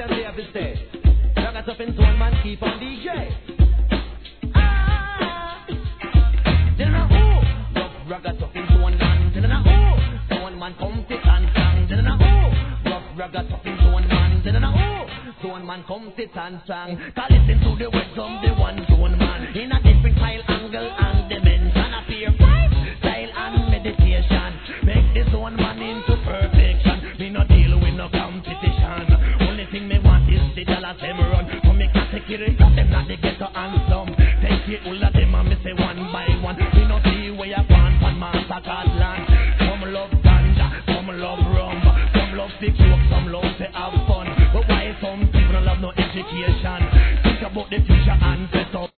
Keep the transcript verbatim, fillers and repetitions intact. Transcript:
them they have to stay. Ragga tough in one man, keep on D J. Ah, then I oh, rough ragga tough in one man. Then I oh, so one man come sit and sang. Then I oh, rough ragga tough in one man. Then I oh, so one man come sit and sang. Cause listen to the words of the one to one man in a different style, angle and dimension. Appear five.